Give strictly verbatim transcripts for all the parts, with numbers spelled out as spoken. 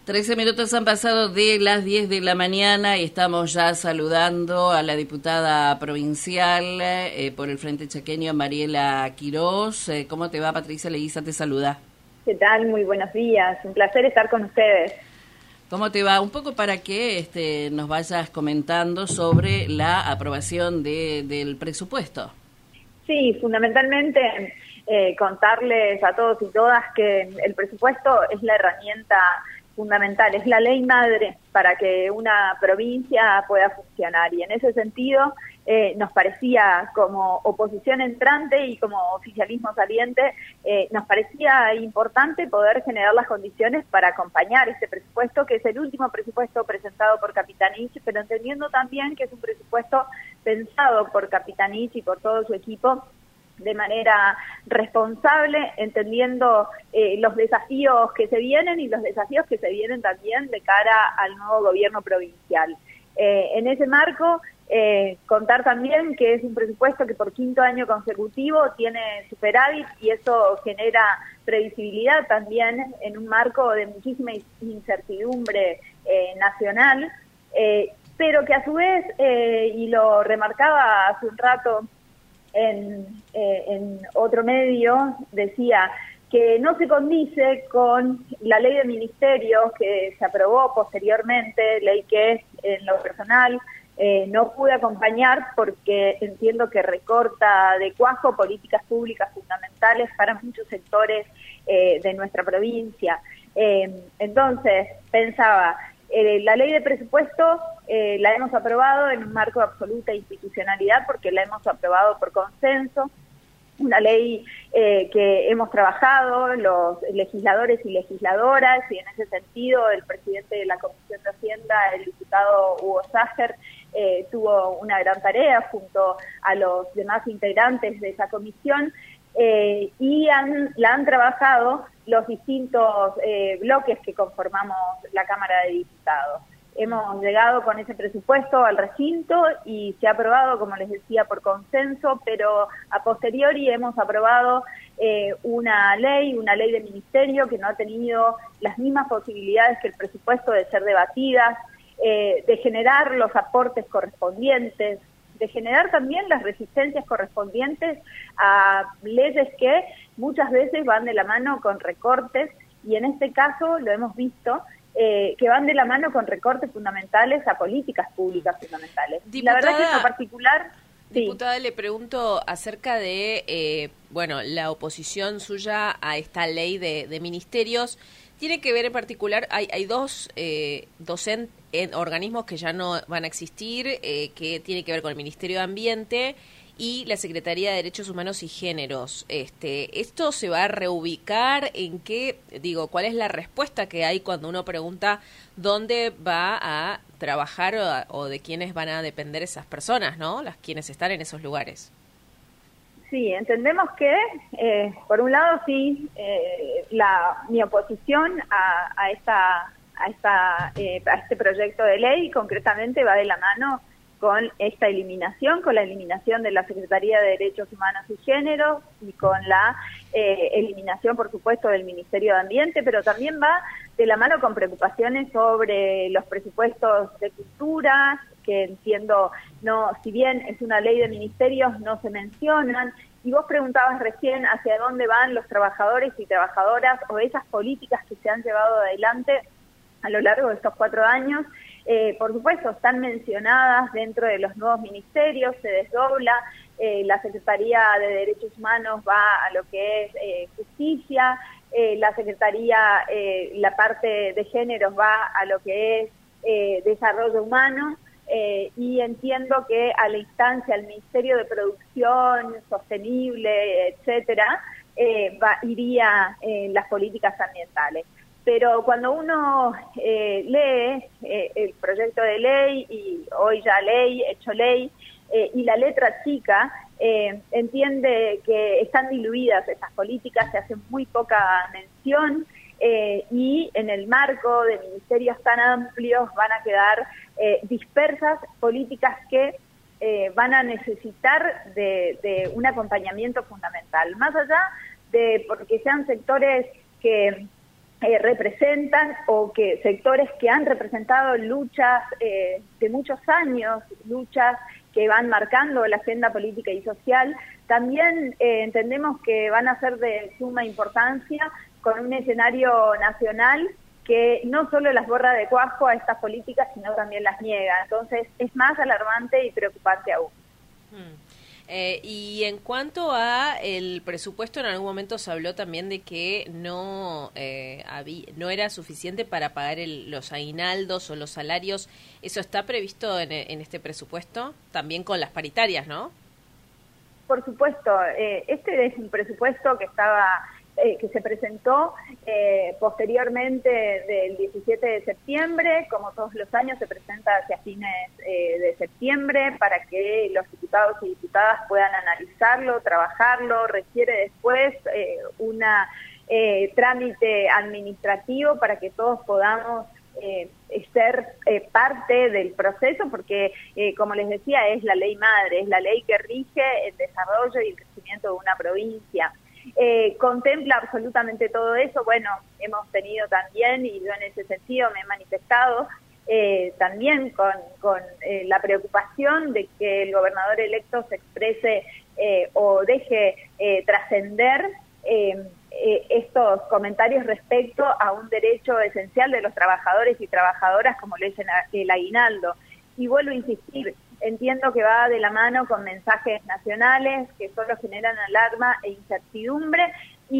Trece minutos han pasado de las diez de la mañana y estamos ya saludando a la diputada provincial eh, por el Frente Chaqueño, Mariela Quirós. Eh, ¿Cómo te va, Patricia Leguiza? Te saluda. ¿Qué tal? Muy buenos días. Un placer estar con ustedes. ¿Cómo te va? Un poco para que este, nos vayas comentando sobre la aprobación de, del presupuesto. Sí, fundamentalmente eh, contarles a todos y todas que el presupuesto es la herramienta fundamental, es la ley madre para que una provincia pueda funcionar, y en ese sentido eh, nos parecía, como oposición entrante y como oficialismo saliente, eh, nos parecía importante poder generar las condiciones para acompañar este presupuesto, que es el último presupuesto presentado por Capitanich, pero entendiendo también que es un presupuesto pensado por Capitanich y por todo su equipo de manera responsable, entendiendo eh, los desafíos que se vienen y los desafíos que se vienen también de cara al nuevo gobierno provincial. Eh, en ese marco, eh, contar también que es un presupuesto que por quinto año consecutivo tiene superávit, y eso genera previsibilidad también en un marco de muchísima incertidumbre eh, nacional, eh, pero que a su vez, eh, y lo remarcaba hace un rato En, eh, en otro medio, decía que no se condice con la ley de ministerios que se aprobó posteriormente, ley que en lo personal eh, no pude acompañar porque entiendo que recorta de cuajo políticas públicas fundamentales para muchos sectores eh, de nuestra provincia. Eh, entonces, pensaba, Eh, la ley de presupuesto eh, la hemos aprobado en un marco de absoluta institucionalidad porque la hemos aprobado por consenso, una ley eh, que hemos trabajado los legisladores y legisladoras, y en ese sentido el presidente de la Comisión de Hacienda, el diputado Hugo Ságer, eh, tuvo una gran tarea junto a los demás integrantes de esa comisión, eh, y han, la han trabajado los distintos eh, bloques que conformamos la Cámara de Diputados. Hemos llegado con ese presupuesto al recinto y se ha aprobado, como les decía, por consenso, pero a posteriori hemos aprobado eh, una ley, una ley de ministerio que no ha tenido las mismas posibilidades que el presupuesto de ser debatidas, eh, de generar los aportes correspondientes, de generar también las resistencias correspondientes a leyes que muchas veces van de la mano con recortes, y en este caso lo hemos visto, eh, que van de la mano con recortes fundamentales a políticas públicas fundamentales. Diputada, la verdad que en lo particular... Diputada, sí. le pregunto acerca de, eh, bueno, la oposición suya a esta ley de, de ministerios. Tiene que ver en particular, hay, hay dos eh, docentes, en organismos que ya no van a existir, eh, que tiene que ver con el Ministerio de Ambiente y la Secretaría de Derechos Humanos y Géneros. Este, ¿esto se va a reubicar? ¿En qué, digo, cuál es la respuesta que hay cuando uno pregunta dónde va a trabajar o, o de quiénes van a depender esas personas, ¿no? Las quienes están en esos lugares. Sí, entendemos que, eh, por un lado, sí, eh, la mi oposición a, a esta a esta eh, a este proyecto de ley concretamente va de la mano con esta eliminación, con la eliminación de la Secretaría de Derechos Humanos y Género, y con la eh, eliminación, por supuesto, del Ministerio de Ambiente, pero también va de la mano con preocupaciones sobre los presupuestos de cultura, que entiendo, no, si bien es una ley de ministerios, no se mencionan. Y vos preguntabas recién hacia dónde van los trabajadores y trabajadoras, o esas políticas que se han llevado adelante a lo largo de estos cuatro años. Eh, por supuesto, están mencionadas dentro de los nuevos ministerios, se desdobla, eh, la Secretaría de Derechos Humanos va a lo que es eh, justicia, eh, la Secretaría, eh, la parte de géneros va a lo que es eh, desarrollo humano, eh, y entiendo que a la instancia, al Ministerio de Producción Sostenible, etcétera, eh, va, iría eh, las políticas ambientales. Pero cuando uno eh, lee eh, el proyecto de ley, y hoy ya ley, hecho ley, eh, y la letra chica, eh, entiende que están diluidas esas políticas, se hace muy poca mención, eh, y en el marco de ministerios tan amplios van a quedar eh, dispersas políticas que eh, van a necesitar de, de un acompañamiento fundamental, más allá de porque sean sectores que eh, representan o que sectores que han representado luchas eh, de muchos años, luchas que van marcando la agenda política y social, también eh, entendemos que van a ser de suma importancia con un escenario nacional que no solo las borra de cuajo a estas políticas, sino también las niega. Entonces, es más alarmante y preocupante aún. Hmm. Eh, y en cuanto a el presupuesto, en algún momento se habló también de que no eh, había, no era suficiente para pagar el, los aguinaldos o los salarios. ¿Eso está previsto en, en este presupuesto? También con las paritarias, ¿no? Por supuesto. Eh, este es un presupuesto que estaba... Eh, que se presentó eh, posteriormente del diecisiete de septiembre, como todos los años se presenta hacia fines eh, de septiembre para que los diputados y diputadas puedan analizarlo, trabajarlo, requiere después eh, un eh, trámite administrativo para que todos podamos eh, ser eh, parte del proceso, porque eh, como les decía, es la ley madre, es la ley que rige el desarrollo y el crecimiento de una provincia. Eh, contempla absolutamente todo eso. Bueno, hemos tenido también, y yo en ese sentido me he manifestado, eh, también con, con eh, la preocupación de que el gobernador electo se exprese eh, o deje eh, trascender eh, eh, estos comentarios respecto a un derecho esencial de los trabajadores y trabajadoras como lo es el aguinaldo. Y vuelvo a insistir, entiendo que va de la mano con mensajes nacionales que solo generan alarma e incertidumbre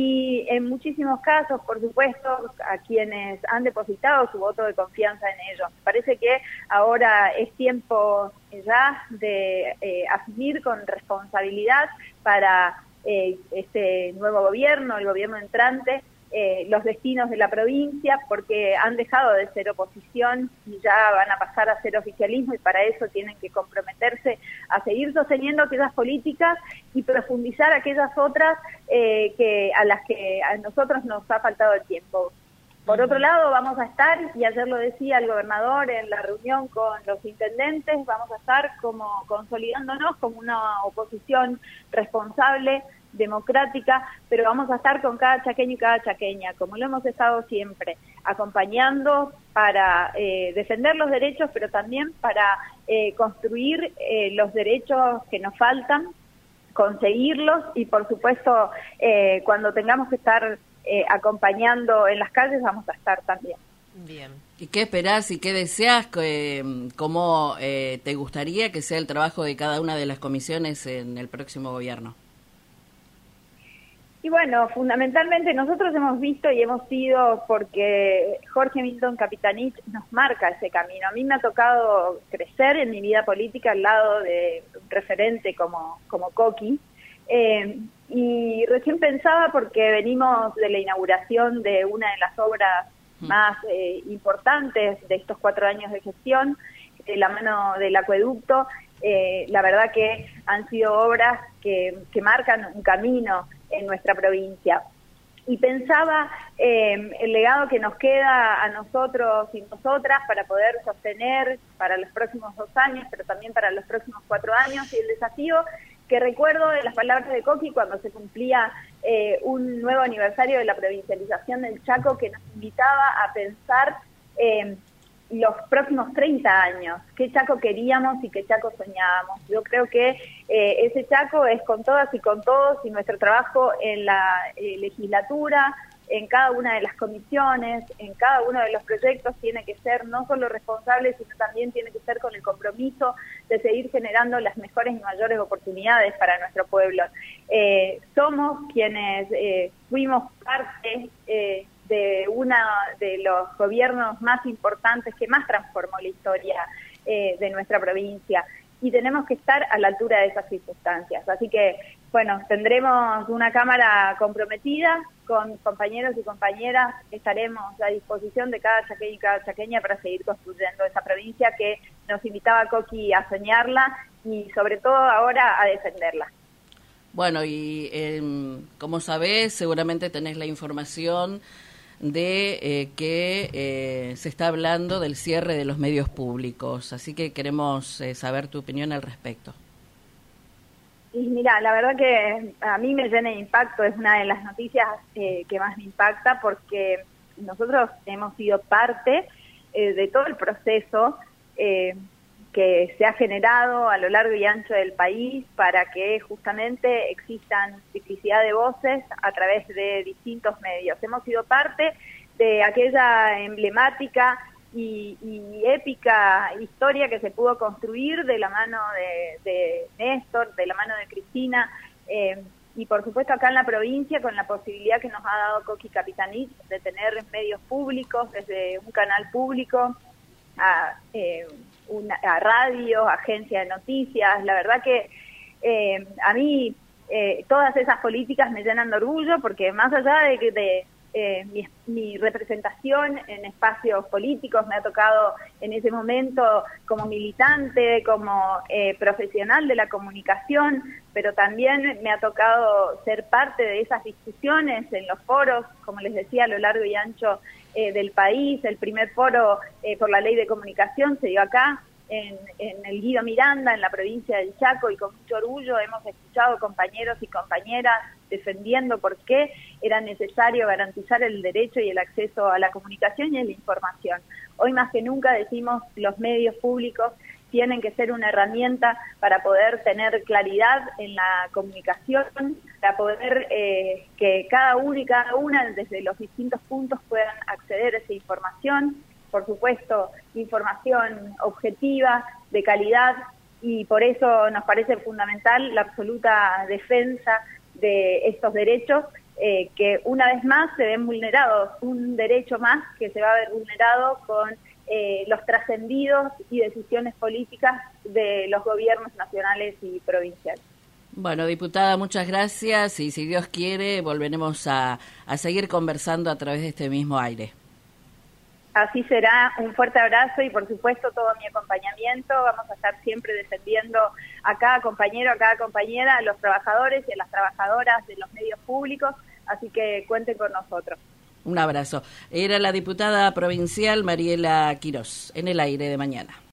y en muchísimos casos, por supuesto, a quienes han depositado su voto de confianza en ellos. Parece que ahora es tiempo ya de eh, asumir con responsabilidad para eh, este nuevo gobierno, el gobierno entrante, Eh, los destinos de la provincia, porque han dejado de ser oposición y ya van a pasar a ser oficialismo, y para eso tienen que comprometerse a seguir sosteniendo aquellas políticas y profundizar aquellas otras eh, que a las que a nosotros nos ha faltado el tiempo. Por otro lado, vamos a estar, y ayer lo decía el gobernador en la reunión con los intendentes, vamos a estar como consolidándonos como una oposición responsable, democrática, pero vamos a estar con cada chaqueño y cada chaqueña, como lo hemos estado siempre, acompañando para eh, defender los derechos, pero también para eh, construir eh, los derechos que nos faltan, conseguirlos, y por supuesto, eh, cuando tengamos que estar eh, acompañando en las calles, vamos a estar también. Bien. ¿Y qué esperás y qué deseas? ¿Cómo eh, te gustaría que sea el trabajo de cada una de las comisiones en el próximo gobierno? Y bueno, fundamentalmente nosotros hemos visto y hemos sido, porque Jorge Milton Capitanich nos marca ese camino. A mí me ha tocado crecer en mi vida política al lado de un referente como, como Coqui, eh, y recién pensaba, porque venimos de la inauguración de una de las obras más eh, importantes de estos cuatro años de gestión, de la mano del acueducto. Eh, la verdad que han sido obras que, que marcan un camino en nuestra provincia. Y pensaba eh, el legado que nos queda a nosotros y nosotras para poder sostener para los próximos dos años, pero también para los próximos cuatro años, y el desafío que recuerdo de las palabras de Coqui cuando se cumplía eh, un nuevo aniversario de la provincialización del Chaco, que nos invitaba a pensar eh, los próximos treinta años, qué Chaco queríamos y qué Chaco soñábamos. Yo creo que eh, ese Chaco es con todas y con todos, y nuestro trabajo en la eh, legislatura, en cada una de las comisiones, en cada uno de los proyectos, tiene que ser no solo responsable, sino también tiene que ser con el compromiso de seguir generando las mejores y mayores oportunidades para nuestro pueblo. Eh, somos quienes eh, fuimos parte eh, de uno de los gobiernos más importantes que más transformó la historia eh, de nuestra provincia, y tenemos que estar a la altura de esas circunstancias. Así que, bueno, tendremos una Cámara comprometida con compañeros y compañeras, estaremos a disposición de cada chaqueño y cada chaqueña para seguir construyendo esa provincia que nos invitaba a Coqui a soñarla y sobre todo ahora a defenderla. Bueno, y eh, como sabés, seguramente tenés la información de eh, que eh, se está hablando del cierre de los medios públicos, así que queremos eh, saber tu opinión al respecto. Y mira, la verdad que a mí me llena de impacto, es una de las noticias eh, que más me impacta, porque nosotros hemos sido parte eh, de todo el proceso eh, que se ha generado a lo largo y ancho del país para que justamente existan multiplicidad de voces a través de distintos medios. Hemos sido parte de aquella emblemática y, y épica historia que se pudo construir de la mano de, de Néstor, de la mano de Cristina, eh, y por supuesto acá en la provincia con la posibilidad que nos ha dado Coqui Capitanich de tener medios públicos, desde un canal público a, eh, una, a radio, agencia de noticias. La verdad que eh, a mí eh, todas esas políticas me llenan de orgullo, porque más allá de que de, eh, mi, mi representación en espacios políticos, me ha tocado en ese momento como militante, como eh, profesional de la comunicación, pero también me ha tocado ser parte de esas discusiones en los foros, como les decía, a lo largo y ancho eh, del país. El primer foro eh, por la ley de comunicación se dio acá, en, en el Guido Miranda, en la provincia del Chaco, y con mucho orgullo hemos escuchado compañeros y compañeras defendiendo por qué era necesario garantizar el derecho y el acceso a la comunicación y a la información. Hoy más que nunca decimos, los medios públicos tienen que ser una herramienta para poder tener claridad en la comunicación, para poder eh, que cada uno y cada una desde los distintos puntos puedan acceder a esa información. Por supuesto, información objetiva, de calidad, y por eso nos parece fundamental la absoluta defensa de estos derechos, eh, que una vez más se ven vulnerados, un derecho más que se va a ver vulnerado con eh, los trascendidos y decisiones políticas de los gobiernos nacionales y provinciales. Bueno, diputada, muchas gracias, y si Dios quiere volveremos a, a seguir conversando a través de este mismo aire. Así será, un fuerte abrazo y por supuesto todo mi acompañamiento. Vamos a estar siempre defendiendo a cada compañero, a cada compañera, a los trabajadores y a las trabajadoras de los medios públicos, así que cuenten con nosotros. Un abrazo. Era la diputada provincial Mariela Quirós, en el aire de mañana.